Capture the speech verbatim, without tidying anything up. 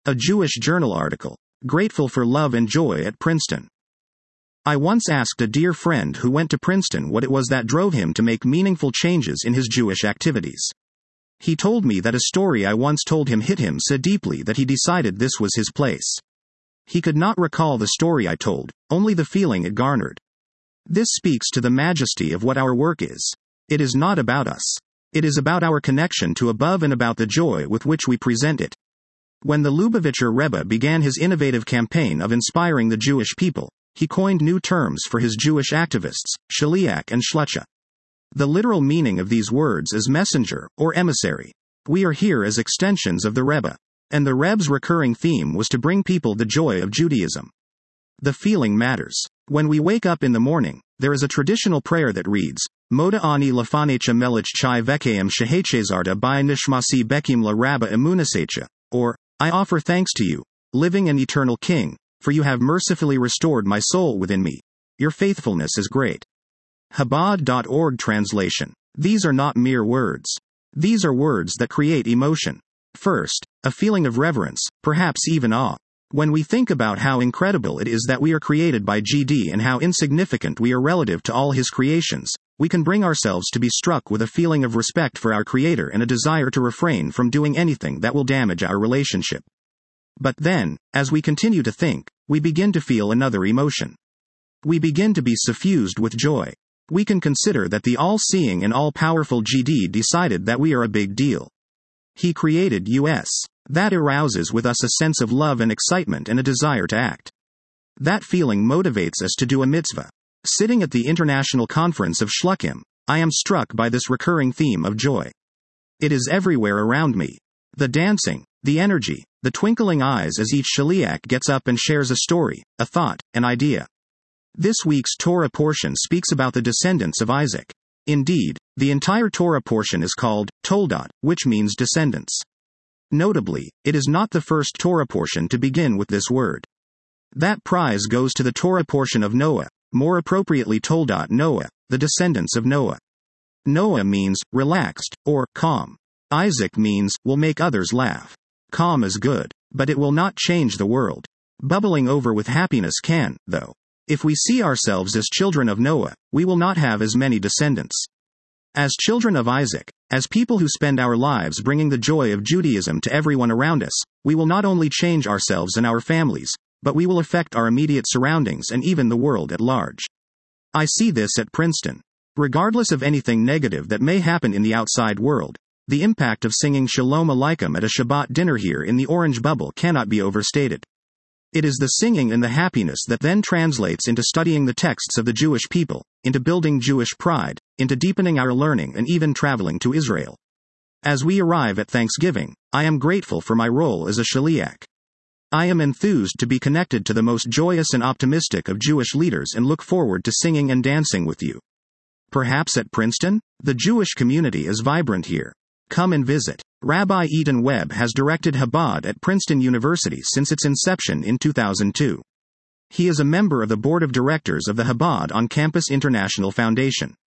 A Jewish Journal article. Grateful for love and joy at Princeton. I once asked a dear friend who went to Princeton what it was that drove him to make meaningful changes in his Jewish activities. He told me that a story I once told him hit him so deeply that he decided this was his place. He could not recall the story I told, only the feeling it garnered. This speaks to the majesty of what our work is. It is not about us. It is about our connection to above and about the joy with which we present it. When the Lubavitcher Rebbe began his innovative campaign of inspiring the Jewish people, he coined new terms for his Jewish activists, shaliach and shlucha. The literal meaning of these words is messenger, or emissary. We are here as extensions of the Rebbe. And the Rebbe's recurring theme was to bring people the joy of Judaism. The feeling matters. When we wake up in the morning, there is a traditional prayer that reads, Moda ani lafanecha melech chai vekayim shehechezarda by nishmasi bekim la rabba emunasecha, or, I offer thanks to you, living and eternal King, for you have mercifully restored my soul within me. Your faithfulness is great. Chabad dot org translation. These are not mere words. These are words that create emotion. First, a feeling of reverence, perhaps even awe. When we think about how incredible it is that we are created by G D and how insignificant we are relative to all his creations, we can bring ourselves to be struck with a feeling of respect for our Creator and a desire to refrain from doing anything that will damage our relationship. But then, as we continue to think, we begin to feel another emotion. We begin to be suffused with joy. We can consider that the all-seeing and all-powerful G D decided that we are a big deal. He created us. That arouses with us a sense of love and excitement and a desire to act. That feeling motivates us to do a mitzvah. Sitting at the International Conference of Shluchim, I am struck by this recurring theme of joy. It is everywhere around me. The dancing, the energy, the twinkling eyes as each shaliach gets up and shares a story, a thought, an idea. This week's Torah portion speaks about the descendants of Isaac. Indeed, the entire Torah portion is called Toldot, which means descendants. Notably, it is not the first Torah portion to begin with this word. That prize goes to the Torah portion of Noah, more appropriately Toldot Noah, the descendants of Noah. Noah means relaxed, or calm. Isaac means will make others laugh. Calm is good, but it will not change the world. Bubbling over with happiness can, though. If we see ourselves as children of Noah, we will not have as many descendants. As children of Isaac, as people who spend our lives bringing the joy of Judaism to everyone around us, we will not only change ourselves and our families, but we will affect our immediate surroundings and even the world at large. I see this at Princeton. Regardless of anything negative that may happen in the outside world, the impact of singing Shalom Aleichem at a Shabbat dinner here in the Orange Bubble cannot be overstated. It is the singing and the happiness that then translates into studying the texts of the Jewish people, into building Jewish pride, into deepening our learning and even traveling to Israel. As we arrive at Thanksgiving, I am grateful for my role as a shaliach. I am enthused to be connected to the most joyous and optimistic of Jewish leaders and look forward to singing and dancing with you. Perhaps at Princeton? The Jewish community is vibrant here. Come and visit. Rabbi Eaton Webb has directed Chabad at Princeton University since its inception in two thousand two. He is a member of the board of directors of the Chabad on Campus International Foundation.